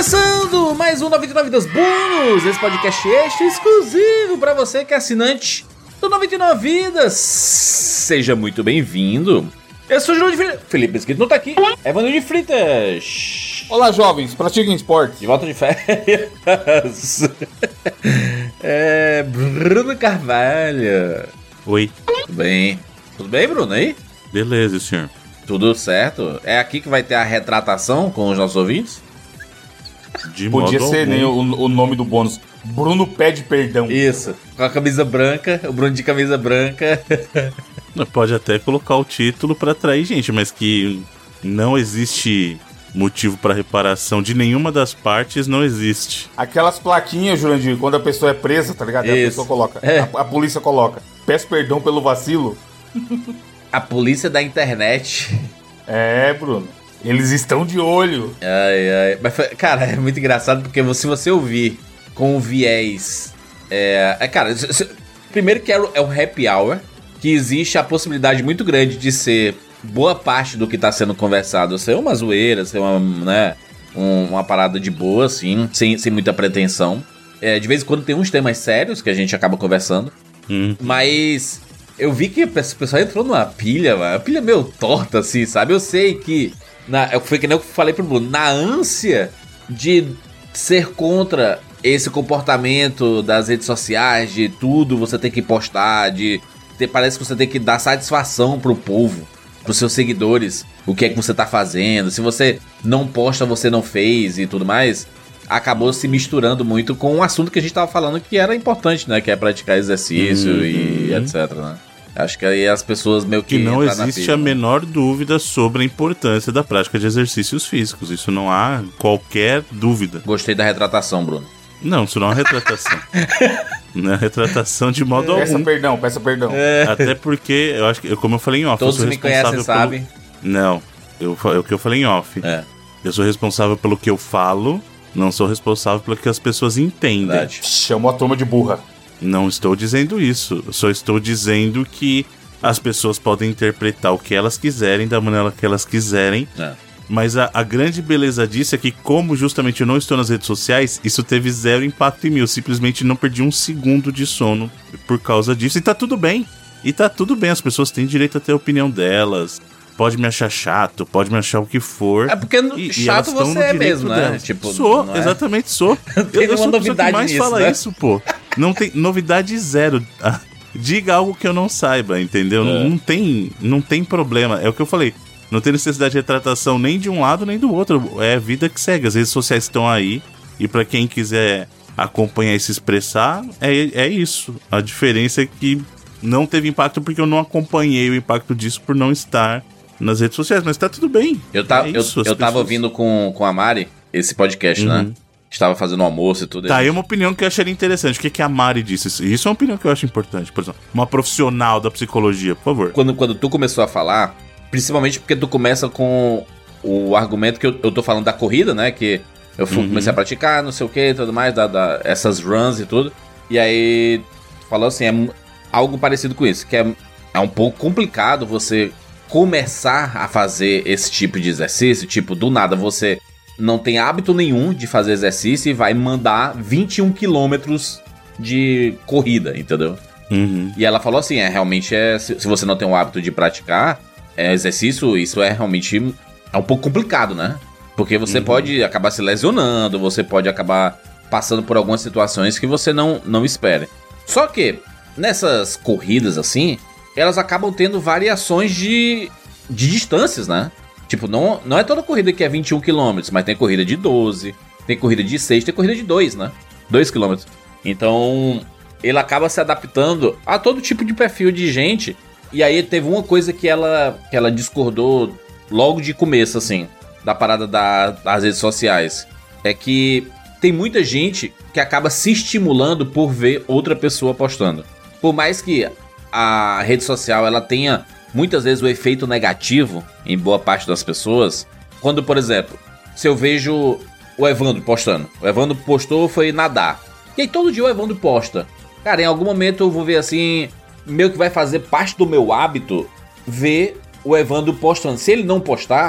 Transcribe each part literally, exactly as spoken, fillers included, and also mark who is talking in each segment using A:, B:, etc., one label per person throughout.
A: Começando mais um noventa e nove Vidas Bônus, esse podcast extra exclusivo para você que é assinante do noventa e nove Vidas. Seja muito bem-vindo. Eu sou o João de Freitas. Felipe Esquito não tá aqui. Evandro de Freitas.
B: Olá, jovens, pratiquem esporte.
A: De volta de férias. É, Bruno Carvalho.
C: Oi.
A: Tudo bem? Tudo bem, Bruno, aí?
C: Beleza, senhor.
A: Tudo certo? É aqui que vai ter a retratação com os nossos ouvintes?
C: De
B: Podia
C: modo
B: ser
C: algum.
B: nem o, o nome do bônus. Bruno pede perdão.
A: Isso, com a camisa branca, o Bruno de camisa branca.
C: Pode até colocar o título pra atrair gente, mas que não existe motivo pra reparação de nenhuma das partes, não existe.
B: Aquelas plaquinhas, Jurandir, quando a pessoa é presa, tá ligado? E a
A: Isso.
B: pessoa coloca.
A: É.
B: A, a polícia coloca. Peço perdão pelo vacilo.
A: A polícia da internet.
B: É, Bruno. Eles estão de olho.
A: Ai, ai. Mas, cara, é muito engraçado porque se você ouvir com o viés. É, é cara, se- se- primeiro que é o é o happy hour, que existe a possibilidade muito grande de ser boa parte do que tá sendo conversado ser uma zoeira, ser uma, né, um- uma parada de boa, assim, sem, sem muita pretensão. É, de vez em quando tem uns temas sérios que a gente acaba conversando,
C: Hum.
A: mas eu vi que o pessoal entrou numa pilha, mano, uma pilha meio torta, assim, sabe? Eu sei que, na, foi que nem eu falei pro Bruno, na ânsia de ser contra esse comportamento das redes sociais, de tudo você tem que postar, de ter, parece que você tem que dar satisfação pro povo, pros seus seguidores, o que é que você tá fazendo, se você não posta, você não fez e tudo mais, acabou se misturando muito com um assunto que a gente tava falando que era importante, né, que é praticar exercício
C: Uhum.
A: e etc, né. Acho que aí as pessoas meio que
C: Que não
A: entram na
C: existe
A: pilha,
C: a
A: né?
C: menor dúvida sobre a importância da prática de exercícios físicos. Isso não há qualquer dúvida.
A: Gostei da retratação, Bruno.
C: Não, isso não é uma retratação. Não é retratação de modo
B: Peça
C: algum.
B: perdão, peça perdão.
C: Até porque, eu acho que, como eu falei em off,
A: Todos
C: eu sou
A: me conhecem,
C: responsável pelo...
A: sabem.
C: Não, eu, fa- é o que eu falei em off.
A: É,
C: Eu sou responsável pelo que eu falo, não sou responsável pelo que as pessoas entendem.
A: verdade.
B: Chamou a turma de burra.
C: Não estou dizendo isso. Eu só estou dizendo que as pessoas podem interpretar o que elas quiserem, da maneira que elas quiserem.
A: É.
C: Mas a, a grande beleza disso é que, como justamente eu não estou nas redes sociais, isso teve zero impacto em mim. Eu simplesmente não perdi um segundo de sono por causa disso. E tá tudo bem. E tá tudo bem. As pessoas têm direito a ter a opinião delas. Pode me achar chato, pode me achar o que for.
A: É porque no-
C: E- e
A: chato
C: elas estão
A: você
C: no
A: é
C: direito
A: mesmo, né?
C: delas.
A: Tipo,
C: sou,
A: não é?
C: exatamente sou.
A: Não tem
C: eu, eu sou
A: nenhuma
C: a pessoa que
A: novidade
C: mais
A: nisso,
C: fala
A: né?
C: isso, pô. Não tem novidade zero. Ah, diga algo que eu não saiba, entendeu?
A: É.
C: Não tem, não tem problema. É o que eu falei. Não tem necessidade de retratação nem de um lado nem do outro. É a vida que segue. As redes sociais estão aí. E pra quem quiser acompanhar e se expressar, é, é isso. A diferença é que não teve impacto porque eu não acompanhei o impacto disso por não estar nas redes sociais. Mas tá tudo bem.
A: Eu, ta,
C: É isso,
A: eu,
C: as
A: eu tava
C: pessoas-
A: ouvindo com, com a Mari esse podcast, né?
C: Uhum.
A: Estava fazendo almoço e tudo.
C: Tá aí uma opinião que eu acharia interessante. O que, que a Mari disse? Isso- Isso é uma opinião que eu acho importante. Por exemplo, uma profissional da psicologia, por favor.
A: Quando, quando tu começou a falar, principalmente porque tu começa com o argumento que eu, eu tô falando da corrida, né? Que eu fui,
C: Uhum.
A: comecei a praticar, não sei o que e tudo mais, da, da- essas runs e tudo. E aí, falou assim, é mu- algo parecido com isso, que é, é um pouco complicado você começar a fazer esse tipo de exercício, tipo, do nada você não tem hábito nenhum de fazer exercício e vai mandar vinte e um quilômetros de corrida, entendeu?
C: Uhum.
A: E ela falou assim, é, realmente é, se, se você não tem o hábito de praticar é, exercício, isso é realmente é um pouco complicado, né? Porque você
C: Uhum.
A: pode acabar se lesionando, você pode acabar passando por algumas situações que você não, não espera. Só que, nessas corridas assim, elas acabam tendo variações de, de distâncias, né? Tipo, não, não é toda corrida que é vinte e um quilômetros, mas tem corrida de doze, tem corrida de seis, tem corrida de dois, né? dois quilômetros. Então, ele acaba se adaptando a todo tipo de perfil de gente. E aí teve uma coisa que ela, que ela discordou logo de começo, assim, da parada da- das redes sociais. É que tem muita gente que acaba se estimulando por ver outra pessoa postando. Por mais que a rede social ela tenha muitas vezes o efeito negativo em boa parte das pessoas, quando, por exemplo, se eu vejo o Evandro postando, o Evandro postou foi nadar, e aí todo dia o Evandro posta, cara, em algum momento eu vou ver assim, meio que vai fazer parte do meu hábito ver o Evandro postando. Se ele não postar,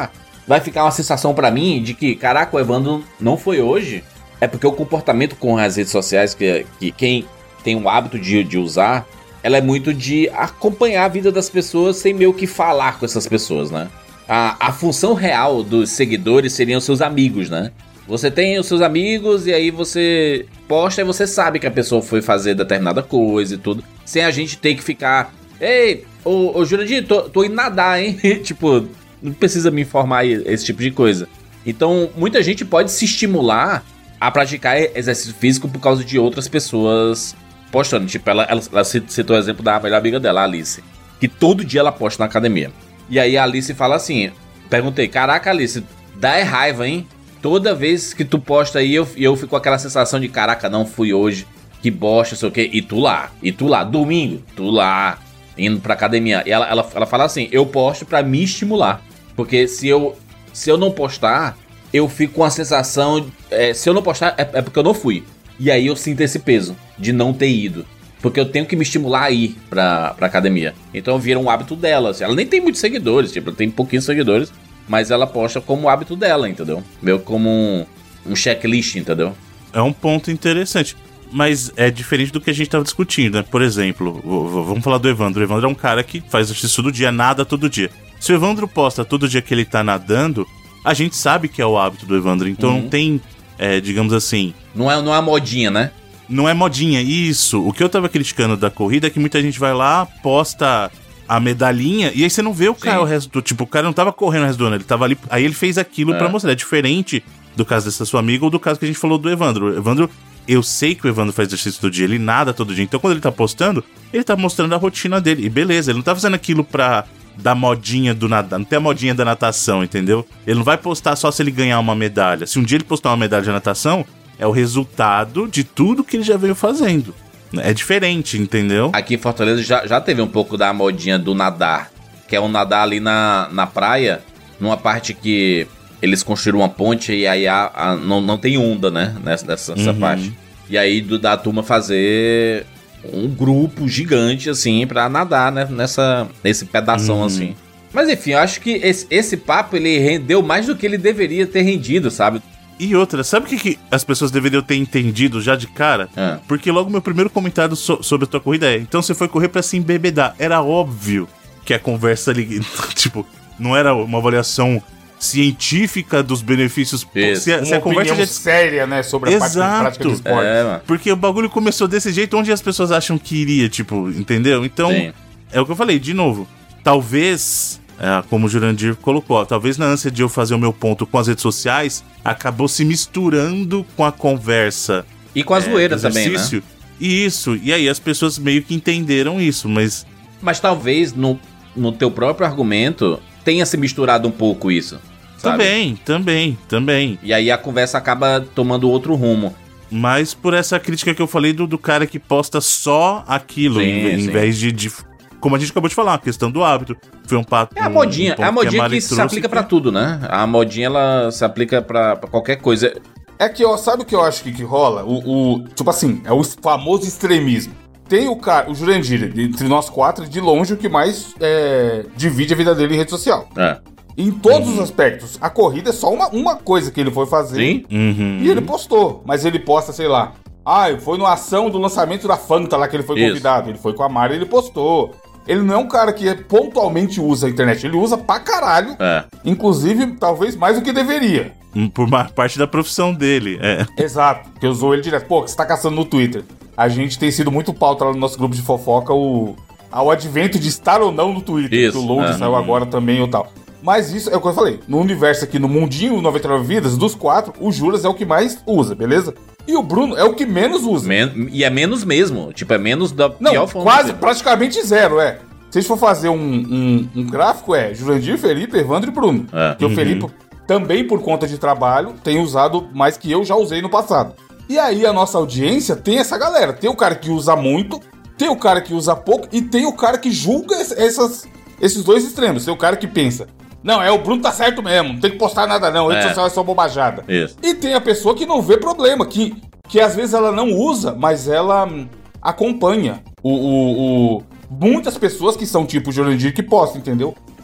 A: vai ficar uma sensação pra mim de que, caraca, o Evandro não foi hoje. É porque o comportamento com as redes sociais, que, que quem tem o hábito de, de usar, ela é muito de acompanhar a vida das pessoas sem meio que falar com essas pessoas, né? A, a função real dos seguidores seriam seus amigos, né? Você tem os seus amigos e aí você posta e você sabe que a pessoa foi fazer determinada coisa e tudo, sem a gente ter que ficar... Ei, ô, ô Jurandir, tô, tô indo nadar, hein? Tipo, não precisa me informar esse tipo de coisa. Então, muita gente pode se estimular a praticar exercício físico por causa de outras pessoas postando. Tipo, ela, ela, ela citou o exemplo da melhor amiga dela, a Alice, que todo dia ela posta na academia. E aí a Alice fala assim, perguntei, caraca, Alice, dá é raiva, hein? Toda vez que tu posta aí, eu, eu fico com aquela sensação de, caraca, não fui hoje, que bosta, sei o quê. E tu lá, e tu lá, domingo, tu lá, indo pra academia. E ela, ela, ela fala assim, eu posto pra me estimular. Porque se eu, se eu não postar, eu fico com a sensação, é, se eu não postar, é, é porque eu não fui. E aí eu sinto esse peso de não ter ido. Porque eu tenho que me estimular a ir pra, pra academia. Então vira um hábito dela. Assim. Ela nem tem muitos seguidores, tipo, ela tem pouquinhos seguidores. Mas ela posta como hábito dela, entendeu? Meio como um, um checklist, entendeu?
C: É um ponto interessante. Mas é diferente do que a gente tava discutindo, né? Por exemplo, vamos falar do Evandro. O Evandro é um cara que faz exercício todo dia, nada todo dia. Se o Evandro posta todo dia que ele tá nadando, a gente sabe que é o hábito do Evandro. Então uhum. não tem, é, digamos assim...
A: Não é, não é modinha, né?
C: Não é modinha, isso. O que eu tava criticando da corrida é que muita gente vai lá, posta... a medalhinha, e aí você não vê o cara Sim. o resto do... Tipo, o cara não tava correndo o resto do ano, ele tava ali... Aí ele fez aquilo é. pra mostrar. É diferente do caso dessa sua amiga ou do caso que a gente falou do Evandro. O Evandro... Eu sei que o Evandro faz exercício todo dia, ele nada todo dia. Então, quando ele tá postando, ele tá mostrando a rotina dele. E beleza, ele não tá fazendo aquilo pra dar modinha do nadar. Não tem a modinha da natação, entendeu? Ele não vai postar só se ele ganhar uma medalha. Se um dia ele postar uma medalha de natação, é o resultado de tudo que ele já veio fazendo. É diferente, entendeu?
A: Aqui em Fortaleza já, já teve um pouco da modinha do nadar, que é um nadar ali na, na praia, numa parte que eles construíram uma ponte e aí a, a, não, não tem onda, né, nessa, nessa uhum. parte. E aí do, da turma fazer um grupo gigante, assim, pra nadar, né, nessa, nesse pedação, uhum. assim. Mas enfim, eu acho que esse, esse papo, ele rendeu mais do que ele deveria ter rendido, sabe?
C: E outra, sabe o que, que as pessoas deveriam ter entendido já de cara? É. Porque logo meu primeiro comentário so- sobre a tua corrida é: então você foi correr pra se embebedar. Era óbvio que a conversa ali, tipo, não era uma avaliação científica dos benefícios.
B: Se a, uma se a conversa já... séria, né, sobre a
C: Exato.
B: parte prática do esporte.
C: É, porque o bagulho começou desse jeito, onde as pessoas acham que iria, tipo, entendeu? Então, Sim. é o que eu falei, de novo, talvez... É, como o Jurandir colocou, ó, talvez na ânsia de eu fazer o meu ponto com as redes sociais, acabou se misturando com a conversa.
A: E com a zoeira
C: é,
A: também, né?
C: Isso, e aí as pessoas meio que entenderam isso, mas...
A: Mas talvez no, no teu próprio argumento tenha se misturado um pouco isso, sabe?
C: Também, também, também.
A: E aí a conversa acaba tomando outro rumo.
C: Mas por essa crítica que eu falei do, do cara que posta só aquilo, sim, em, em vez de... de como a gente acabou de falar, a questão do hábito. Foi um papo.
A: É a modinha, um, um é a modinha que, que se aplica que... pra tudo, né? A modinha, ela se aplica pra, pra qualquer coisa.
B: É que, ó, sabe o que eu acho que, que rola? O, o, tipo assim, é o famoso extremismo. Tem o cara, o Jurandir, entre nós quatro, de longe, o que mais é, divide a vida dele em rede social.
A: É.
B: Em todos uhum. os aspectos. A corrida é só uma, uma coisa que ele foi fazer.
A: Sim.
C: Uhum.
B: E ele postou. Mas ele posta, sei lá. Ah, foi numa ação do lançamento da Fanta lá que ele foi Isso. convidado. Ele foi com a Mari e ele postou. Ele não é um cara que pontualmente usa a internet, ele usa pra caralho,
A: é.
B: inclusive talvez mais do que deveria.
C: Por uma parte da profissão dele, é.
B: Exato, que usou ele direto. Pô, que você tá caçando no Twitter. A gente tem sido muito pauta lá no nosso grupo de fofoca o, ao advento de estar ou não no Twitter,
A: isso,
B: que o Load
A: é.
B: saiu agora também ou tal. Mas isso é o que eu falei, no universo aqui, no mundinho noventa e nove Vidas, dos quatro, o Juras é o que mais usa, beleza? E o Bruno é o que menos usa.
A: Men- e é menos mesmo, tipo, é menos da
B: não,
A: pior forma.
B: Quase, possível. Praticamente zero, é. Se a gente for fazer um, um, um gráfico, é Jurandir, Felipe, Evandro e Bruno.
A: É.
B: Porque uhum. o Felipe, também por conta de trabalho, tem usado mais que eu já usei no passado. E aí a nossa audiência tem essa galera. Tem o cara que usa muito, tem o cara que usa pouco e tem o cara que julga essas, esses dois extremos. Tem o cara que pensa, não, é o Bruno tá certo mesmo, não tem que postar nada não, rede é. social é só bobajada.
A: Isso.
B: E tem a pessoa que não vê problema, que, que às vezes ela não usa, mas ela hum, acompanha o... o, o muitas pessoas que são tipo Jurandir que postam, entendeu?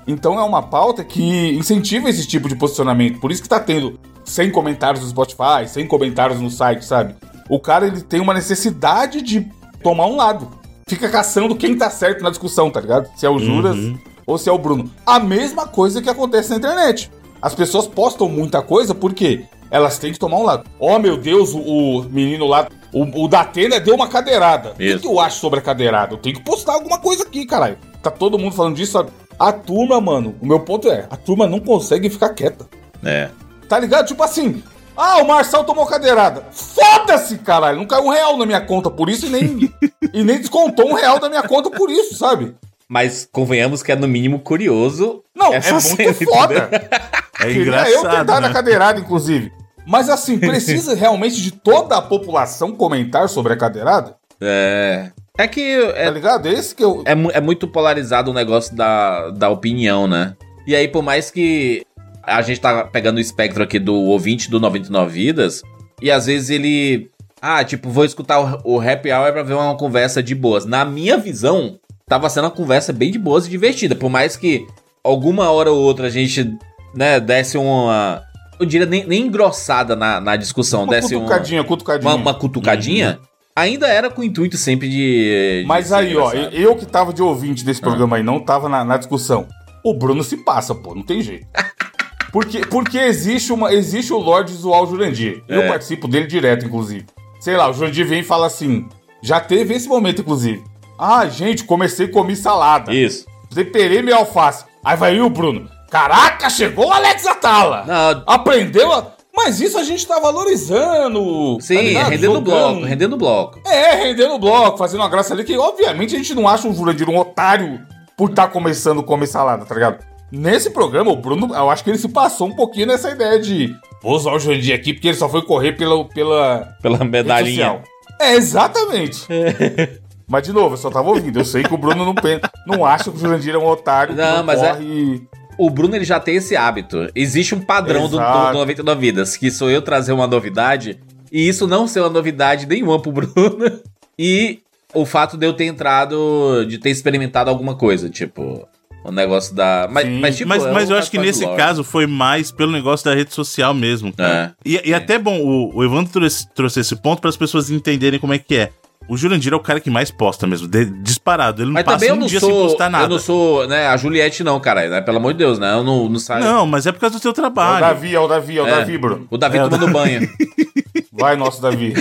B: Então é uma pauta que incentiva esse tipo de posicionamento. Por isso que tá tendo cem comentários no Spotify, cem comentários no site, sabe? O cara, ele tem uma necessidade de tomar um lado. Fica caçando quem tá certo na discussão, tá ligado? Se é o Juras uhum. ou se é o Bruno. A mesma coisa que acontece na internet. As pessoas postam muita coisa porque elas têm que tomar um lado. Oh, meu Deus, o, o menino lá, o, o Datena deu uma cadeirada. Isso. O que eu acho sobre a cadeirada? Eu tenho que postar alguma coisa aqui, caralho. Tá todo mundo falando disso, sabe? A turma, mano, o meu ponto é, a turma não consegue ficar quieta.
A: É.
B: Tá ligado? Tipo assim, ah, o Marçal tomou cadeirada. Foda-se, caralho. Não caiu um real na minha conta por isso e nem, e nem descontou um real da minha conta por isso, sabe?
A: Mas convenhamos que é no mínimo curioso.
B: Não, é muito cena, foda.
C: É engraçado,
B: eu ter dado
C: né?
B: a cadeirada, inclusive. Mas assim, precisa realmente de toda a população comentar sobre a cadeirada?
A: É... É que... É,
B: tá ligado? É esse que eu...
A: É, é muito polarizado o negócio da, da opinião, né? E aí, por mais que a gente tá pegando o espectro aqui do ouvinte do noventa e nove Vidas, e às vezes ele... Ah, tipo, vou escutar o, o Happy Hour pra ver uma conversa de boas. Na minha visão, tava sendo uma conversa bem de boas e divertida. Por mais que alguma hora ou outra a gente, né, desse uma... Eu diria nem, nem engrossada na, na discussão.
B: Uma
A: desse
B: cutucadinha,
A: uma,
B: cutucadinha.
A: Uma, uma cutucadinha. Uhum. Ainda era com o intuito sempre de... de
B: Mas aí, ó, eu que tava de ouvinte desse programa ah. aí, não tava na, na discussão. O Bruno se passa, pô, não tem jeito. Porque, porque existe, uma, existe o Lorde Visual Jurandir. É. Eu participo dele direto, inclusive. Sei lá, o Jurandir vem e fala assim... Já teve esse momento, inclusive. Ah, gente, comecei a comer salada.
A: Isso.
B: Temperei minha alface. Aí vai aí o Bruno. Caraca, chegou o Alex Atala. Não. Aprendeu a... Mas isso a gente tá valorizando.
A: Sim, tá rendendo bloco, rendendo bloco.
B: É, rendendo bloco, fazendo uma graça ali, que obviamente a gente não acha o Jurandir um otário por estar tá começando a comer salada, tá ligado? Nesse programa, o Bruno, eu acho que ele se passou um pouquinho nessa ideia de vou usar o Jurandir aqui porque ele só foi correr pela... Pela,
A: pela medalhinha.
B: É, exatamente. Mas, de novo, eu só tava ouvindo. Eu sei que o Bruno não, pensa, não acha que o Jurandir é um otário.
A: Não, não mas
B: corre...
A: é... O Bruno, ele já tem esse hábito. Existe um padrão do, do noventa e nove Vidas, que sou eu trazer uma novidade, e isso não ser uma novidade nenhuma pro Bruno, e o fato de eu ter entrado, de ter experimentado alguma coisa, tipo, o negócio da... Mas, mas, tipo,
C: mas, mas eu acho que nesse caso foi mais pelo negócio da rede social mesmo.
A: É.
C: E, e até bom, o, o Evandro trouxe, trouxe esse ponto para as pessoas entenderem como é que é. O Jurandir é o cara que mais posta mesmo, de, disparado. Ele não
A: mas
C: passa um
A: não
C: dia
A: sou,
C: sem postar nada.
A: Eu não sou, né, a Juliette não, cara, né? Pelo amor de Deus, né? Eu não, não saio.
C: Não, mas é por causa do seu trabalho.
B: É o Davi, é o Davi, é o
A: é,
B: Davi, Bruno.
A: O Davi
C: é
A: tomando
C: o
A: banho.
B: Vai, nosso Davi.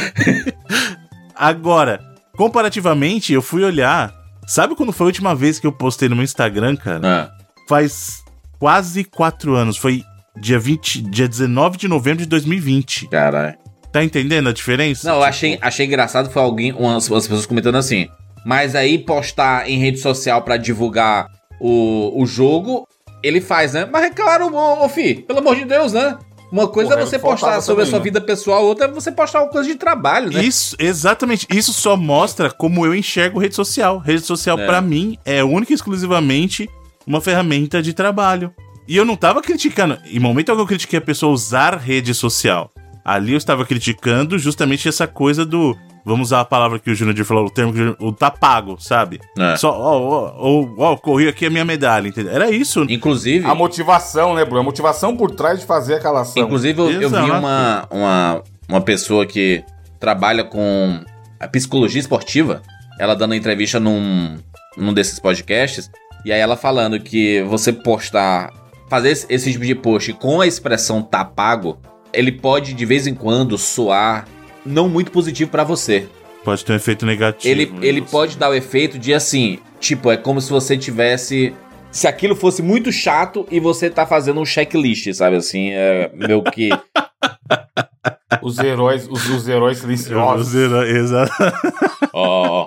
C: Agora, comparativamente, eu fui olhar... Sabe quando foi a última vez que eu postei no meu Instagram, cara?
A: Ah.
C: Faz quase quatro anos. Foi dia, vinte, dia dezenove de novembro de dois mil e vinte.
A: Caralho.
C: Tá entendendo a diferença?
A: Não, eu
C: tipo...
A: achei, achei engraçado, foi alguém, umas, umas pessoas comentando assim, mas aí postar em rede social pra divulgar o, o jogo, ele faz, né? Mas é claro, ô, ô Fi, pelo amor de Deus, né? Uma coisa Porra, é você postar sobre também, a sua né? vida pessoal, outra é você postar uma coisa de trabalho, né?
C: Isso, exatamente. Isso só mostra como eu enxergo rede social. Rede social, é. pra mim, é única e exclusivamente uma ferramenta de trabalho. E eu não tava criticando, em momento algum eu critiquei a pessoa usar rede social. Ali eu estava criticando justamente essa coisa do... Vamos usar a palavra que o Jurandir falou, o termo que o tá pago, sabe? É. Só, ó, ó, ó, corri aqui a minha medalha, entendeu? Era isso.
A: Inclusive...
B: A motivação, né, Bruno? A motivação por trás de fazer aquela ação.
A: Inclusive, eu, eu vi uma, uma, uma pessoa que trabalha com a psicologia esportiva, ela dando entrevista num, num desses podcasts, e aí ela falando que você postar, fazer esse, esse tipo de post com a expressão tá pago, ele pode, de vez em quando, soar não muito positivo pra você.
C: Pode ter um efeito negativo.
A: Ele, ele pode dar o efeito de, assim, tipo, é como se você tivesse... Se aquilo fosse muito chato e você tá fazendo um checklist, sabe, assim, é meio que...
B: Os heróis, os, os heróis silenciosos.
C: Os heróis, exato.
A: Ó.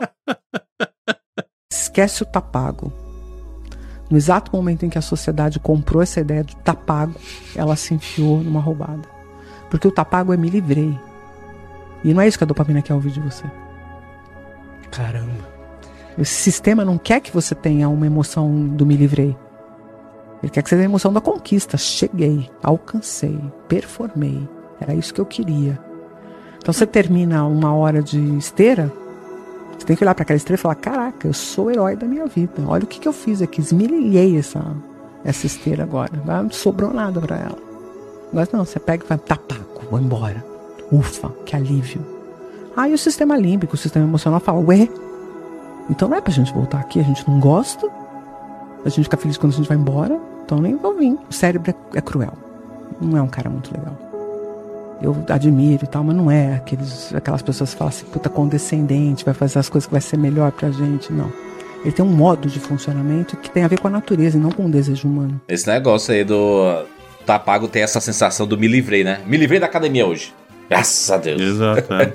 D: Esquece o tá pago. No exato momento em que a sociedade comprou essa ideia de tá pago, ela se enfiou numa roubada. Porque o tá pago é me livrei. E não é isso que a dopamina quer ouvir de você.
E: Caramba.
D: Esse sistema não quer que você tenha uma emoção do me livrei. Ele quer que você tenha a emoção da conquista. Cheguei, alcancei, performei. Era isso que eu queria. Então você termina uma hora de esteira, você tem que olhar para aquela esteira e falar: caraca, eu sou o herói da minha vida. Olha o que, que eu fiz aqui. Esmirilhei essa, essa esteira agora. Agora não sobrou nada pra ela. Agora não, você pega e vai, tá pago, vou embora. Ufa, que alívio. Aí o sistema límbico, o sistema emocional fala, ué, então não é pra gente voltar aqui, a gente não gosta, a gente fica feliz quando a gente vai embora, então nem vou vir. O cérebro é, é cruel, não é um cara muito legal. Eu admiro e tal, mas não é aqueles, aquelas pessoas que falam assim, puta, condescendente, vai fazer as coisas que vai ser melhor pra gente, não. Ele tem um modo de funcionamento que tem a ver com a natureza e não com o desejo humano.
A: Esse negócio aí do tá pago tem essa sensação do me livrei, né? Me livrei da academia hoje. Graças a Deus.
C: Exato. É.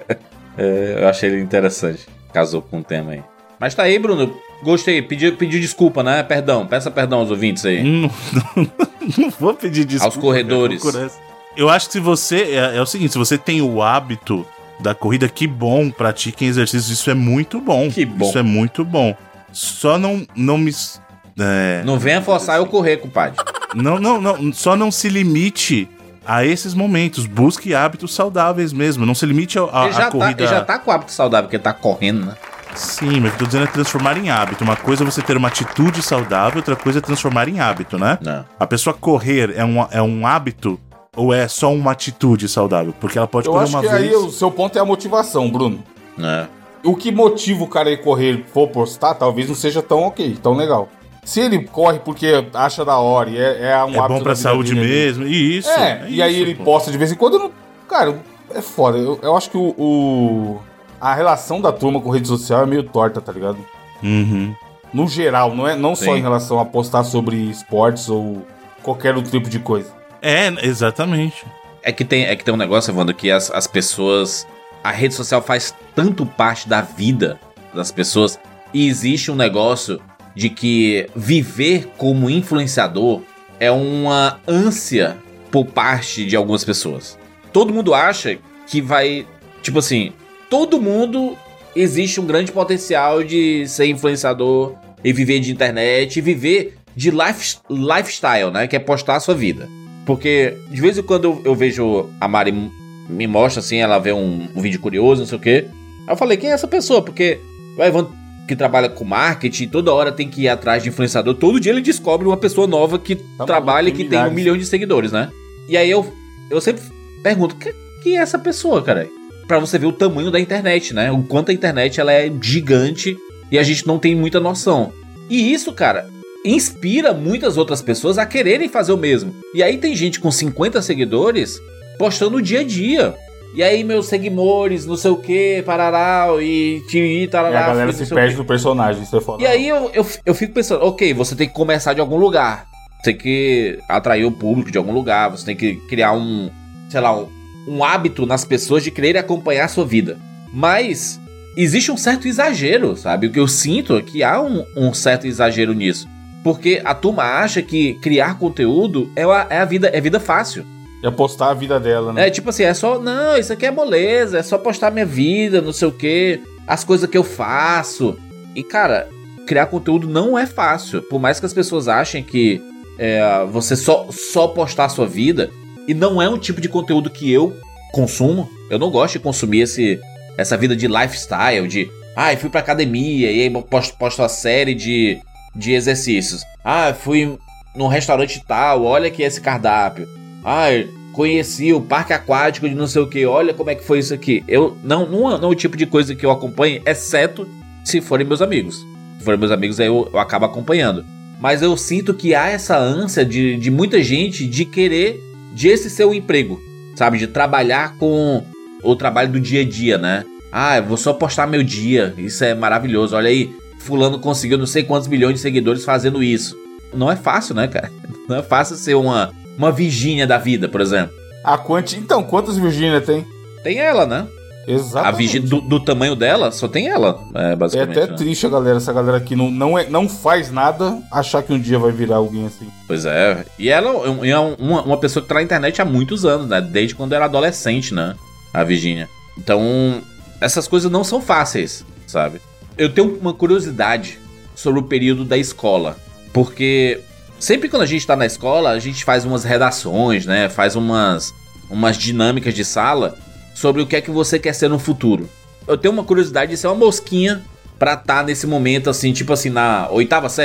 A: É, eu achei ele interessante. Casou com o tema aí. Mas tá aí, Bruno. Gostei. Pediu, pediu desculpa, né? Perdão. Peça perdão aos ouvintes aí.
C: Não, não, não vou pedir desculpa.
A: Aos corredores.
C: Cara, eu acho que se você... É, é o seguinte, se você tem o hábito da corrida, que bom, pratiquem exercícios. Isso é muito bom.
A: Que bom.
C: Isso é muito bom. Só não, não me... É...
A: Não venha forçar eu correr, compadre.
C: Não, não, não. Só não se limite a esses momentos. Busque hábitos saudáveis mesmo. Não se limite a, a,
A: ele já
C: a corrida...
A: Tá, ele já tá com hábito saudável, porque ele tá correndo, né?
C: Sim, mas o que eu tô dizendo é transformar em hábito. Uma coisa é você ter uma atitude saudável, outra coisa é transformar em hábito, né?
A: Não.
C: A pessoa correr é um, é um hábito ou é só uma atitude saudável? Porque ela pode
B: eu
C: correr
B: acho
C: uma
B: que
C: vez...
B: aí o seu ponto é a motivação, Bruno.
A: É.
B: O que motiva o cara a ir correr for postar, talvez não seja tão ok, tão legal. Se ele corre porque acha da hora e é, é um
C: é
B: hábito
C: bom pra
B: da vida
C: saúde
B: dele,
C: mesmo, e isso.
B: É,
C: é
B: e aí
C: isso,
B: ele
C: pô.
B: posta de vez em quando. Eu não... Cara, é foda. Eu, eu acho que o, o... a relação da turma com rede social é meio torta, tá ligado?
C: Uhum.
B: No geral, não, é, não só
A: Sim.
B: em relação a postar sobre esportes ou qualquer outro tipo de coisa.
C: É, exatamente.
A: É que tem, é que tem um negócio, Evandro, que as, as pessoas... A rede social faz tanto parte da vida das pessoas e existe um negócio de que viver como influenciador é uma ânsia por parte de algumas pessoas. Todo mundo acha que vai... Tipo assim, todo mundo... Existe um grande potencial de ser influenciador e viver de internet e viver de life, lifestyle, né? Que é postar a sua vida. Porque de vez em quando eu, eu vejo a Mari me mostra assim, ela vê um, um vídeo curioso, não sei o quê. Aí eu falei, quem é essa pessoa? Porque o Evandro, que trabalha com marketing, toda hora tem que ir atrás de influenciador. Todo dia ele descobre uma pessoa nova que
B: Tá
A: trabalha e
B: maluco,
A: que
B: tem
A: tem um
B: milhares.
A: milhão de seguidores, né? E aí eu, eu sempre pergunto, que- quem é essa pessoa, cara? Pra você ver o tamanho da internet, né? O quanto a internet ela é gigante e a gente não tem muita noção. E isso, cara, inspira muitas outras pessoas a quererem fazer o mesmo. E aí tem gente com cinquenta seguidores postando o dia a dia. E aí, meus seguidores, não sei o que, parará, e tiri, tarará.
B: E a galera
A: não
B: se
A: sei o
B: perde
A: quê.
B: no personagem, isso é foda.
A: E aí eu, eu, eu fico pensando, ok, você tem que começar de algum lugar. Você tem que atrair o público de algum lugar. Você tem que criar um, sei lá, um, um hábito nas pessoas de querer acompanhar a sua vida. Mas existe um certo exagero, sabe? O que eu sinto é que há um, um certo exagero nisso. Porque a turma acha que criar conteúdo é a, é a vida, é vida fácil.
B: É postar a vida dela, né?
A: É tipo assim, é só, não, isso aqui é moleza, é só postar minha vida, não sei o que, as coisas que eu faço. E cara, criar conteúdo não é fácil. Por mais que as pessoas achem que é, você só, só postar a sua vida, e não é um tipo de conteúdo que eu consumo. Eu não gosto de consumir esse, essa vida de lifestyle, de, ah, eu fui pra academia, e aí posto, posto a série de, de exercícios. Ah, fui num restaurante tal, olha aqui esse cardápio. Ah, conheci o parque aquático de não sei o que, olha como é que foi isso aqui. Eu não, não, não é o tipo de coisa que eu acompanho, exceto se forem meus amigos. Se forem meus amigos, aí eu, eu acabo acompanhando. Mas eu sinto que há essa ânsia de, de muita gente de querer, de esse ser o emprego, sabe? De trabalhar com o trabalho do dia a dia, né? Ah, eu vou só postar meu dia, isso é maravilhoso. Olha aí, fulano conseguiu não sei quantos milhões de seguidores fazendo isso. Não é fácil, né, cara? Não é fácil ser uma... Uma Virgínia da vida, por exemplo.
B: A quanti... Então, quantas Virgínia tem?
A: Tem ela, né?
B: Exatamente.
A: A Virgínia, do, do tamanho dela, só tem ela, é,
B: É
A: basicamente.
B: até
A: né?
B: triste a galera, essa galera que não, não, é, não faz nada, achar que um dia vai virar alguém assim.
A: Pois é. E ela é uma, uma pessoa que tá na internet há muitos anos, né? Desde quando era adolescente, né? A Virgínia. Então, essas coisas não são fáceis, sabe? Eu tenho uma curiosidade sobre o período da escola. Porque... Sempre quando a gente tá na escola, a gente faz umas redações, né? Faz umas, umas dinâmicas de sala sobre o que é que você quer ser no futuro. Eu tenho uma curiosidade de ser uma mosquinha pra estar nesse momento, assim, tipo assim, na oitava série.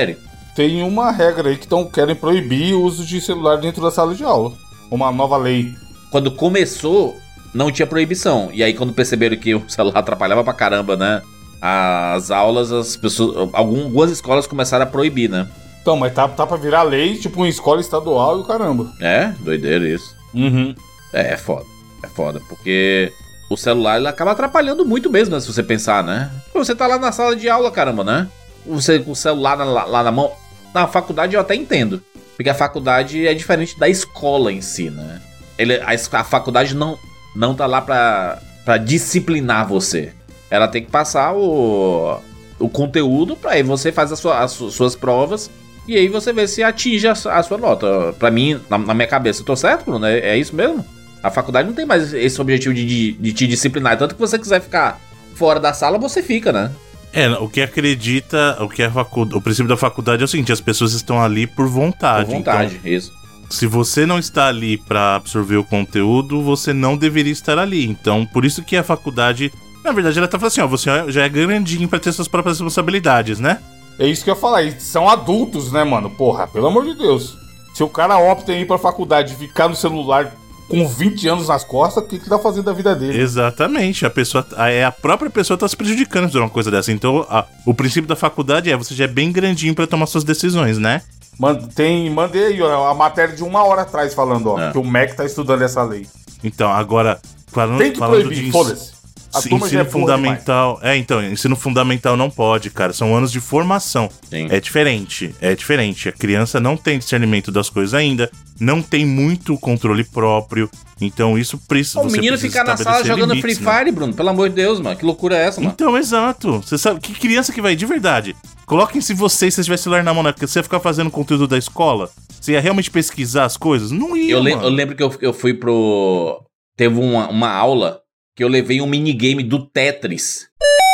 B: tem uma regra aí que tão, querem proibir o uso de celular dentro da sala de aula. Uma nova lei.
A: Quando começou, não tinha proibição. E aí, quando perceberam que o celular atrapalhava pra caramba, né? As aulas, as pessoas. Algumas escolas começaram a proibir, né?
B: Então, mas tá, tá pra virar lei, tipo uma escola estadual e o caramba.
A: É, doideira isso.
B: Uhum.
A: É, é foda. É foda, porque o celular ele acaba atrapalhando muito mesmo, né? Se você pensar, né? Você tá lá na sala de aula, caramba, né? Você com o celular na, lá na mão. Na faculdade eu até entendo. Porque a faculdade é diferente da escola em si, né? Ele, a, a faculdade não, não tá lá pra, pra disciplinar você. Ela tem que passar o, o conteúdo pra aí você faz a sua, as suas provas e aí você vê se atinge a, a sua nota. Pra mim, na, na minha cabeça, eu tô certo, Bruno? É, é isso mesmo? A faculdade não tem mais esse objetivo de, de, de te disciplinar. Tanto que você quiser ficar fora da sala, você fica, né?
C: É, o que acredita, o que é facu... o princípio da faculdade é o seguinte, as pessoas estão ali por vontade.
A: Por vontade,
C: então,
A: isso.
C: Se você não está ali para absorver o conteúdo, você não deveria estar ali. Então, por isso que a faculdade, na verdade, ela tá falando assim, ó, você já é grandinho para ter suas próprias responsabilidades, né?
B: É isso que eu ia falar, eles são adultos, né, mano? Porra, pelo amor de Deus. Se o cara opta em ir pra faculdade e ficar no celular com vinte anos nas costas, o que que tá fazendo da vida dele?
C: Exatamente, a pessoa, a, é a própria pessoa tá se prejudicando por uma coisa dessa. Então, a, o princípio da faculdade é você já é bem grandinho para tomar suas decisões, né?
B: Tem, mandei aí, ó, a matéria de uma hora atrás falando, ó,
A: É.
B: que o M E C tá estudando essa lei.
C: Então, agora, falando,
B: Tem que
C: falando
B: proibir,
C: de
B: foda-se. A turma já
C: ensino
B: é burra
C: fundamental. É, então, ensino fundamental não pode, cara. São anos de formação.
A: Sim.
C: É diferente, é diferente. A criança não tem discernimento das coisas ainda, não tem muito controle próprio. Então, isso precisa.
A: O menino ficar na sala jogando Free Fire, né? Bruno, pelo amor de Deus, mano. Que loucura é essa, mano?
C: Então, exato. Você sabe que criança que vai de verdade? Coloquem-se vocês se tivesse celular na mão, né? Porque você ia ficar fazendo conteúdo da escola? Você ia realmente pesquisar as coisas? Não ia,
A: Eu, le-
C: mano.
A: eu lembro que eu, eu fui pro... Teve uma, uma aula que eu levei um minigame do Tetris.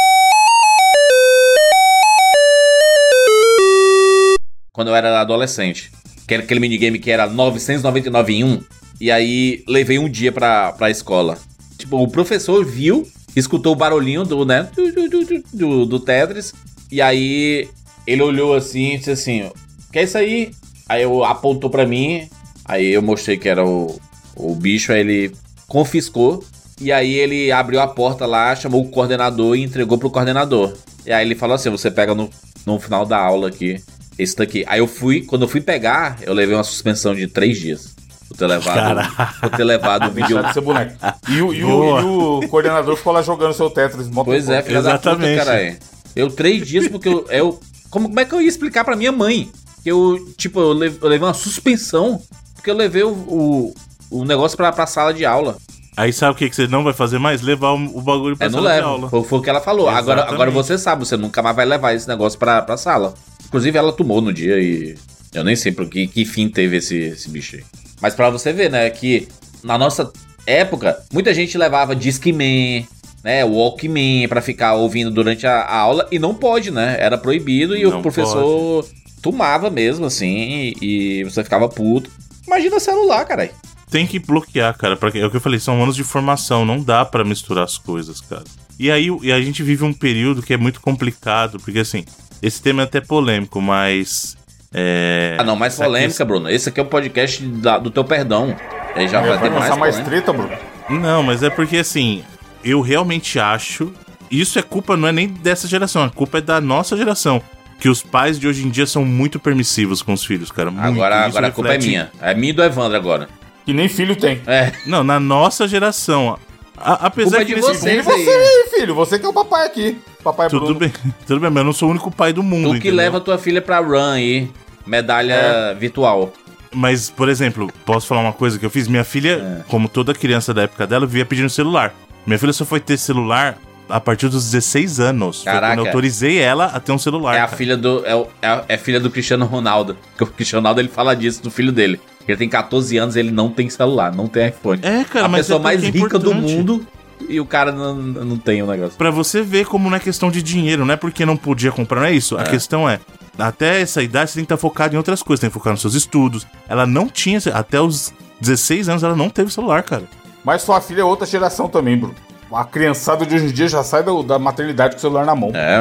A: Quando eu era adolescente. Que era aquele minigame que era novecentos e noventa e nove em um. E aí levei um dia pra, pra escola. Tipo, o professor viu, escutou o barulhinho do, né, do, do, do, do, do Tetris. E aí ele olhou assim e disse assim, o que é isso aí? Aí eu apontou pra mim, aí eu mostrei que era o, o bicho, aí ele confiscou. E aí ele abriu a porta lá, chamou o coordenador e entregou pro coordenador. E aí ele falou assim, você pega no, no final da aula aqui, esse daqui. Aí eu fui, quando eu fui pegar, eu levei uma suspensão de três dias. Por ter levado, por ter levado o vídeo.
B: Deixar de ser boneco. E o, e, o,
C: Boa.
B: e o coordenador ficou lá jogando seu Tetris. mó
A: Pois é,
B: tempo.
A: filha da puta,
C: Exatamente.
A: caralho. Eu três dias porque eu... eu como, como é que eu ia explicar pra minha mãe? Que eu, tipo, eu levei, eu levei uma suspensão porque eu levei o, o, o negócio pra, pra sala de aula.
C: Aí sabe o que, que você não vai fazer mais? Levar o, o bagulho pra
A: É, não
C: sala de
A: leva.
C: aula.
A: Foi, foi o que ela falou. Agora,
C: Exatamente.
A: agora você sabe, você nunca mais vai levar esse negócio pra, pra sala. Inclusive, ela tomou no dia e eu nem sei por que, que fim teve esse, esse bicho aí. Mas pra você ver, né, que na nossa época, muita gente levava Discman, né, Walkman pra ficar ouvindo durante a, a aula e não pode, né? Era proibido e
C: Não
A: o professor tomava mesmo, assim, e, e você ficava puto. Imagina celular, caralho.
C: Tem que bloquear, cara. Porque é o que eu falei, são anos de formação, não dá pra misturar as coisas, cara. E aí e a gente vive um período que é muito complicado, porque assim, esse tema é até polêmico, mas... É...
A: Ah, não, mais
C: essa
A: polêmica,
C: questão-
A: Bruno. Esse aqui é o podcast da- do teu perdão. Aí já
B: É,
A: vai
B: vai
A: ter
B: lançar
A: mais
B: mais
A: polêmica.
B: treta, Bruno.
C: Não, mas é porque assim, eu realmente acho... Isso é culpa, não é nem dessa geração, a culpa é da nossa geração. Que os pais de hoje em dia são muito permissivos com os filhos, cara. Muito.
A: Agora,
C: Isso
A: agora a culpa é
C: reflete-
A: minha. É minha e do Evandro agora.
B: Que nem filho tem.
A: É.
C: Não, na nossa geração. A, apesar
A: Culpa
C: que
A: de
C: nesse
A: vocês.
B: E você aí, filho? Você que é o papai aqui. Papai
C: Tudo
B: Bruno.
C: bem, tudo bem, mas eu não sou o único pai do mundo.
A: Tu que
C: entendeu?
A: leva tua filha pra run aí. Medalha
B: É.
A: virtual.
C: Mas, por exemplo, posso falar uma coisa que eu fiz? Minha filha,
A: É.
C: como toda criança da época dela, vivia pedindo celular. Minha filha só foi ter celular a partir dos dezesseis anos. Foi
A: Caraca.
C: quando eu autorizei ela a ter um celular.
A: É a
C: cara.
A: filha do. É, o- é, a- é filha do Cristiano Ronaldo. Porque o Cristiano Ronaldo ele fala disso do filho dele. Ele tem catorze anos e ele não tem celular, não tem iPhone.
C: É, cara,
A: a
C: mas
A: pessoa
C: é
A: mais
C: porque é
A: rica do
C: importante.
A: mundo e o cara não, não tem o negócio.
C: Pra você ver como não é questão de dinheiro, não é porque não podia comprar, não é isso. A questão é, até essa idade você tem que estar focado em outras coisas, tem que focar nos seus estudos. Ela não tinha, até os dezesseis anos, ela não teve celular, cara.
B: Mas sua filha é outra geração também, Bruno. A criançada de hoje em dia já sai da, da maternidade com o celular na mão.
A: É.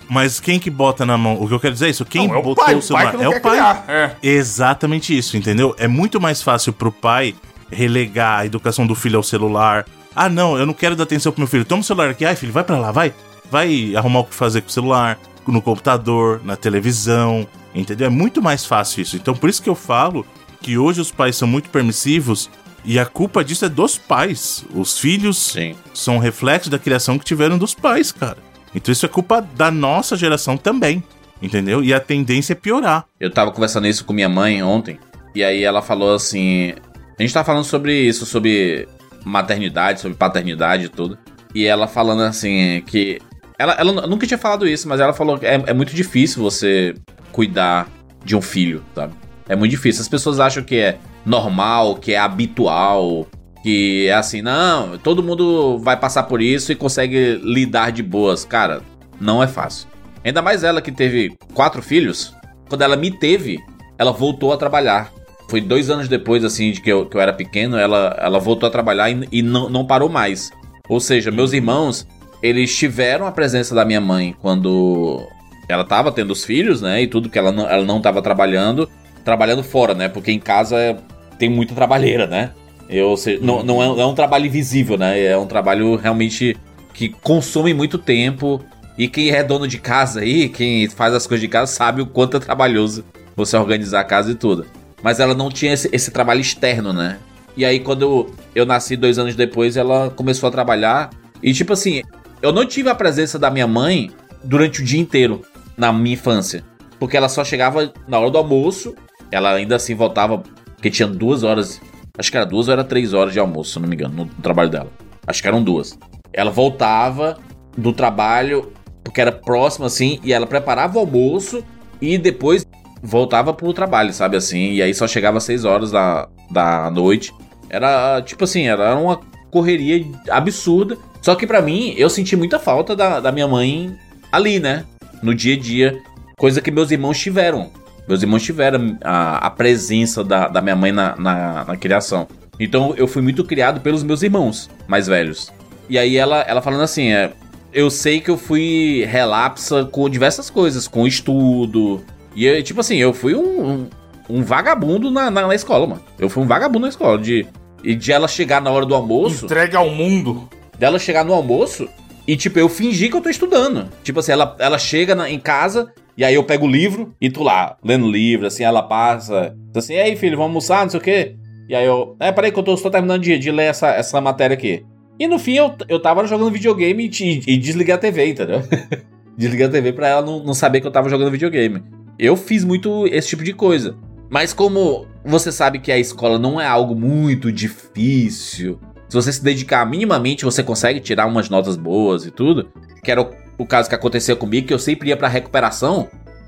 C: Mas quem que bota na mão? O que eu quero dizer é isso. Quem
B: não, é o
C: botou
B: pai,
C: o celular
B: o pai
C: é o pai.
B: É.
C: Exatamente isso, entendeu? É muito mais fácil pro pai relegar a educação do filho ao celular. Ah, não, eu não quero dar atenção pro meu filho. Toma o celular aqui. Ai, filho, vai pra lá, vai. Vai arrumar o que fazer com o celular, no computador, na televisão, entendeu? É muito mais fácil isso. Então, por isso que eu falo que hoje os pais são muito permissivos e a culpa disso é dos pais. Os filhos
A: Sim.
C: são reflexos da criação que tiveram dos pais, cara. Então isso é culpa da nossa geração também, entendeu? E a tendência é piorar.
A: Eu tava conversando isso com minha mãe ontem, e aí ela falou assim... A gente tava falando sobre isso, sobre maternidade, sobre paternidade e tudo. E ela falando assim, que... Ela, ela nunca tinha falado isso, mas ela falou que é, é muito difícil você cuidar de um filho, sabe? É muito difícil. As pessoas acham que é normal, que é habitual... Que é assim, não, todo mundo vai passar por isso e consegue lidar de boas. Cara, não é fácil. Ainda mais ela que teve quatro filhos. Quando ela me teve, ela voltou a trabalhar. Foi dois anos depois, assim, de que eu, que eu era pequeno, ela, ela voltou a trabalhar e, e não, não parou mais. Ou seja, meus irmãos, eles tiveram a presença da minha mãe quando ela tava tendo os filhos, né? E tudo, que ela não, ela não tava trabalhando. Trabalhando fora, né? Porque em casa tem muita trabalheira, né? Eu, sei, não, não, é, não é um trabalho invisível, né? É um trabalho realmente que consome muito tempo. E quem é dono de casa aí, quem faz as coisas de casa, sabe o quanto é trabalhoso você organizar a casa e tudo. Mas ela não tinha esse, esse trabalho externo, né? E aí quando eu, eu nasci dois anos depois, ela começou a trabalhar. E tipo assim, eu não tive a presença da minha mãe durante o dia inteiro na minha infância. Porque ela só chegava na hora do almoço. Ela ainda assim voltava, porque tinha duas horas... Acho que era duas ou era três horas de almoço, se não me engano, no, no trabalho dela. Acho que eram duas. Ela voltava do trabalho, porque era próximo, assim, e ela preparava o almoço e depois voltava pro trabalho, sabe, assim. E aí só chegava às seis horas da, da noite. Era, tipo assim, era uma correria absurda. Só que pra mim, eu senti muita falta da, da minha mãe ali, né? No dia a dia. Coisa que meus irmãos tiveram. Meus irmãos tiveram a, a presença da, da minha mãe na, na, na criação. Então eu fui muito criado pelos meus irmãos mais velhos. E aí ela, ela falando assim, é, eu sei que eu fui relapsa com diversas coisas, com estudo. E eu, tipo assim, eu fui um, um, um vagabundo na, na, na escola, mano. Eu fui um vagabundo na escola. De, e de ela chegar na hora do almoço...
B: Entregue ao mundo.
A: Dela chegar no almoço e, tipo, eu fingi que eu tô estudando. Tipo assim, ela, ela chega na, em casa... E aí eu pego o livro e tô lá, lendo o livro, assim, ela passa, assim, e aí filho, vamos almoçar, não sei o quê. E aí eu, é, peraí que eu tô, tô terminando de, de ler essa, essa matéria aqui. E no fim eu, eu tava jogando videogame e, e desliguei a T V, entendeu? Desliguei a T V pra ela não, não saber que eu tava jogando videogame. Eu fiz muito esse tipo de coisa. Mas como você sabe que a escola não é algo muito difícil, se você se dedicar minimamente, você consegue tirar umas notas boas e tudo, que era o O caso que aconteceu comigo, que eu sempre ia pra recuperação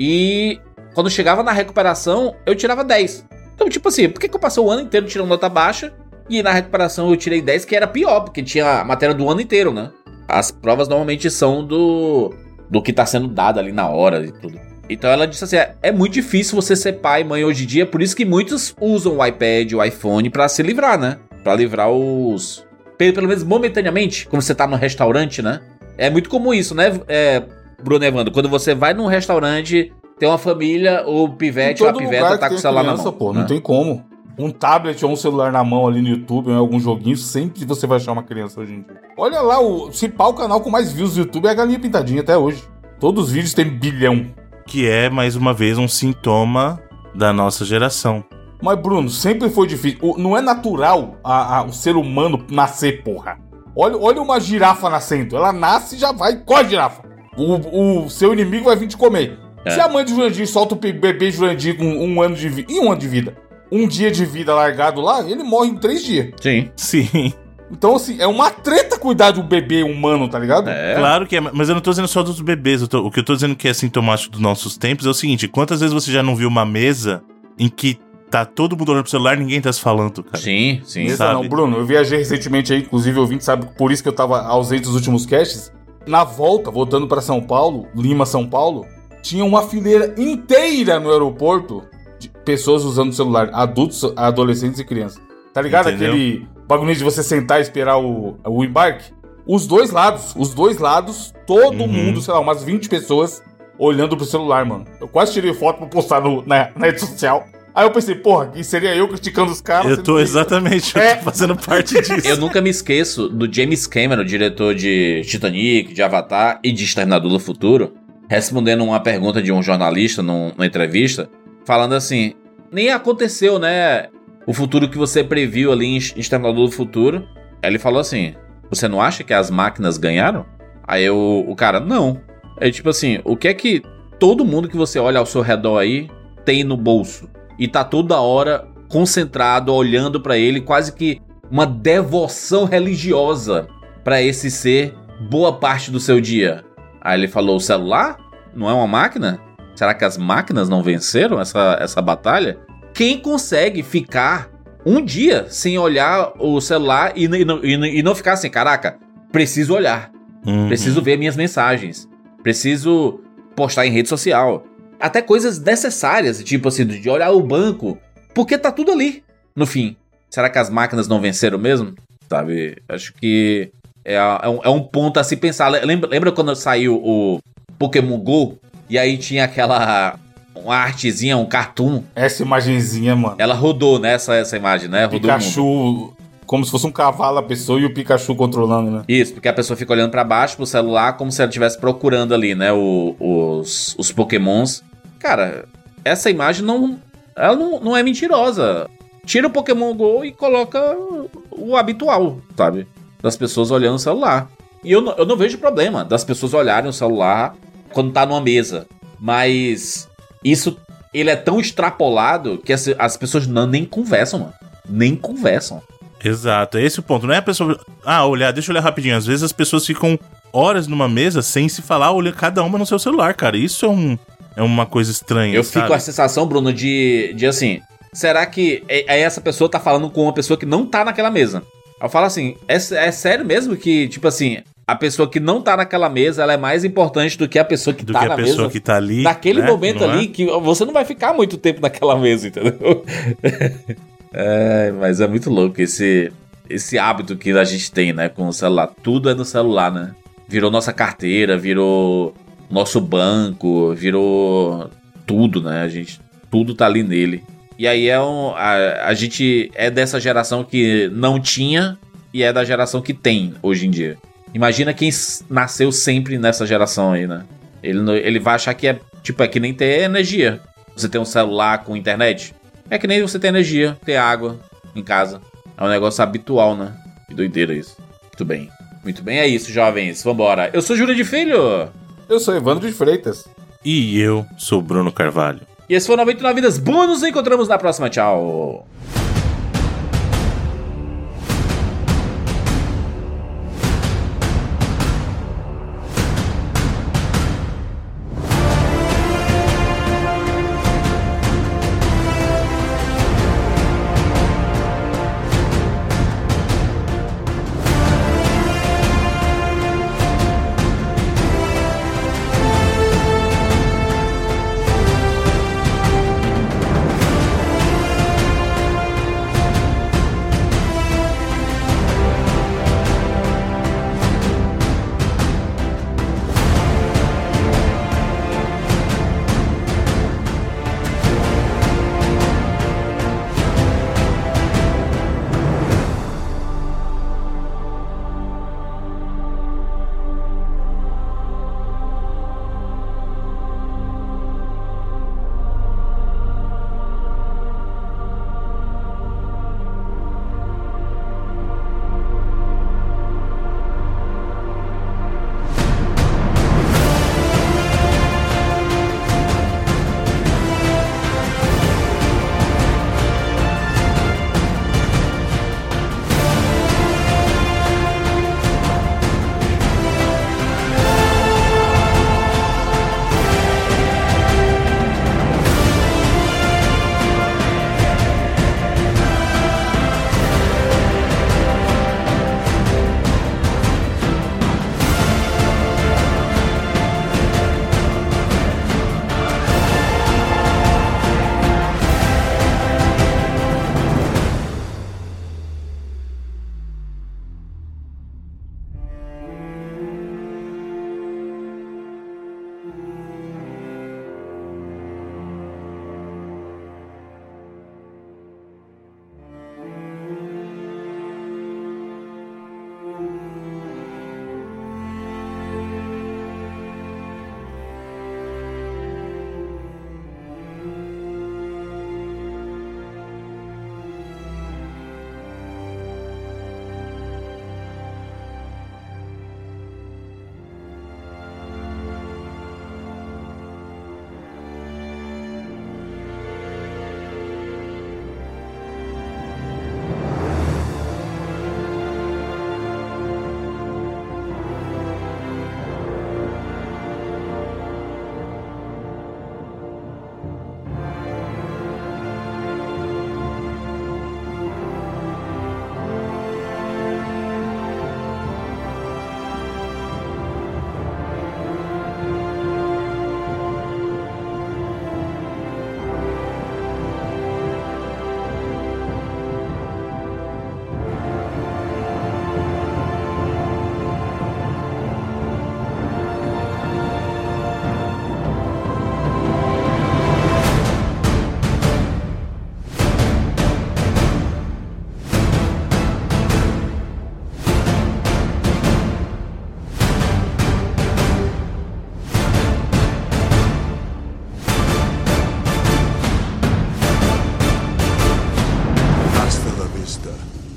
A: e quando chegava na recuperação, eu tirava dez. Então, tipo assim, por que, que eu passei o ano inteiro tirando nota baixa e na recuperação eu tirei dez, que era pior, porque tinha a matéria do ano inteiro, né? As provas normalmente são do, do que tá sendo dado ali na hora e tudo. Então ela disse assim, é, é muito difícil você ser pai e mãe hoje em dia, por isso que muitos usam o iPad, o iPhone pra se livrar, né? Pra livrar os... Pelo menos momentaneamente, quando você tá no restaurante, né? É muito comum isso, né, é, Bruno Evandro? Quando você vai num restaurante, tem uma família, o pivete ou a piveta tá com o celular criança, na mão.
B: Pô,
A: né?
B: Não tem como. Um tablet ou um celular na mão ali no YouTube, ou em algum joguinho, sempre você vai achar uma criança hoje em dia. Olha lá, o, se pá, o canal com mais views do YouTube é a Galinha Pintadinha até hoje. Todos os vídeos têm bilhão.
C: Que é, mais uma vez, um sintoma da nossa geração.
B: Mas, Bruno, sempre foi difícil. O, não é natural a, a, o ser humano nascer, porra. Olha, olha uma girafa nascendo. Ela nasce e já vai. Corre, girafa. O, o seu inimigo vai vir te comer. É. Se a mãe de Jurandir solta o bebê Jurandir com um ano de vida. E um ano de vida? Um dia de vida largado lá, ele morre em três dias.
A: Sim.
C: Sim.
B: Então, assim, é uma treta cuidar de um bebê humano, tá ligado?
C: É. Claro que é, mas eu não tô dizendo só dos bebês. Eu tô, o que eu tô dizendo que é sintomático dos nossos tempos é o seguinte: quantas vezes você já não viu uma mesa em que tá todo mundo olhando pro celular e ninguém tá se falando, cara?
A: Sim, sim.
B: Mesa não, Bruno, eu viajei recentemente aí, inclusive o ouvinte sabe por isso que eu tava ausente dos últimos casts. Na volta, voltando pra São Paulo, Lima, São Paulo, tinha uma fileira inteira no aeroporto de pessoas usando o celular, adultos, adolescentes e crianças. Tá ligado?
C: Entendeu?
B: Aquele bagulho de você sentar e esperar o, o embarque? os dois lados, os dois lados, todo
C: Uhum.
B: mundo, sei lá, umas vinte pessoas olhando pro celular, mano. Eu quase tirei foto pra postar no, na, na rede social. Aí eu pensei, porra, que seria eu criticando os caras.
C: Eu tô exatamente, eu
B: É.
C: tô fazendo parte disso.
A: Eu nunca me esqueço do James Cameron, diretor de Titanic, de Avatar e de Exterminador do Futuro, respondendo uma pergunta de um jornalista num- numa entrevista, falando assim, nem aconteceu, né, o futuro que você previu ali em Exterminador do Futuro. Aí ele falou assim, você não acha que as máquinas ganharam? Aí o, o cara, não. É tipo assim, o que é que todo mundo que você olha ao seu redor aí tem no bolso? E tá toda hora concentrado, olhando pra ele, quase que uma devoção religiosa pra esse ser boa parte do seu dia. Aí ele falou, o celular? Não é uma máquina? Será que as máquinas não venceram essa, essa batalha? Quem consegue ficar um dia sem olhar o celular e, e, não- e, não- e não ficar assim, caraca, preciso olhar,
C: Uhum.
A: preciso ver minhas mensagens, preciso postar em rede social. Até coisas necessárias, tipo assim, de olhar o banco, porque tá tudo ali, no fim. Será que as máquinas não venceram mesmo? Sabe, acho que é, é, um, é um ponto a se pensar. Lembra, lembra quando saiu o Pokémon GO? E aí tinha aquela uma artezinha, um cartoon.
B: Essa imagenzinha, mano.
A: Ela rodou, né, essa, essa imagem, né? Rodou o mundo.
B: Pikachu, como se fosse um cavalo a pessoa e o Pikachu controlando, né?
A: Isso, porque a pessoa fica olhando pra baixo pro celular como se ela estivesse procurando ali, né, o- os, os pokémons. Cara, essa imagem não, ela não, não é mentirosa. Tira o Pokémon GO e coloca o habitual, sabe? Das pessoas olhando o celular. E eu não, eu não vejo problema das pessoas olharem o celular quando tá numa mesa. Mas isso, ele é tão extrapolado que as, as pessoas não, nem conversam, mano. Nem conversam.
C: Exato, é esse o ponto. Não é a pessoa. Ah, olhar, deixa eu olhar rapidinho. Às vezes as pessoas ficam horas numa mesa sem se falar, olha cada uma no seu celular, cara. Isso é, um, é uma coisa estranha.
A: Eu
C: sabe?
A: fico com a sensação, Bruno, de, de assim, será que é, é essa pessoa tá falando com uma pessoa que não tá naquela mesa? Eu falo assim, é, é sério mesmo que, tipo assim, a pessoa que não tá naquela mesa, ela é mais importante do que a pessoa que
C: Do
A: tá
C: que a
A: na
C: pessoa
A: mesa?
C: que tá ali.
A: Naquele
C: né?
A: momento
C: Não é?
A: ali, que você não vai ficar muito tempo naquela mesa, entendeu? É, mas é muito louco esse, esse hábito que a gente tem, né, com o celular. Tudo é no celular, né? Virou nossa carteira, virou nosso banco, virou tudo, né? A gente, tudo tá ali nele. E aí é um, a, a gente é dessa geração que não tinha e é da geração que tem hoje em dia. Imagina quem s- nasceu sempre nessa geração aí, né? Ele, não- ele vai achar que é, tipo, é que nem ter energia. Você tem um celular com internet. É que nem você ter energia, ter água em casa. É um negócio habitual, né? Que doideira isso. Muito bem. Muito bem, é isso, jovens. Vambora. Eu sou Júlio de Filho.
B: Eu sou Evandro de Freitas.
C: E eu sou Bruno Carvalho.
A: E esse foi o noventa e nove Vidas Bônus. Nos encontramos na próxima. Tchau.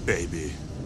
F: baby.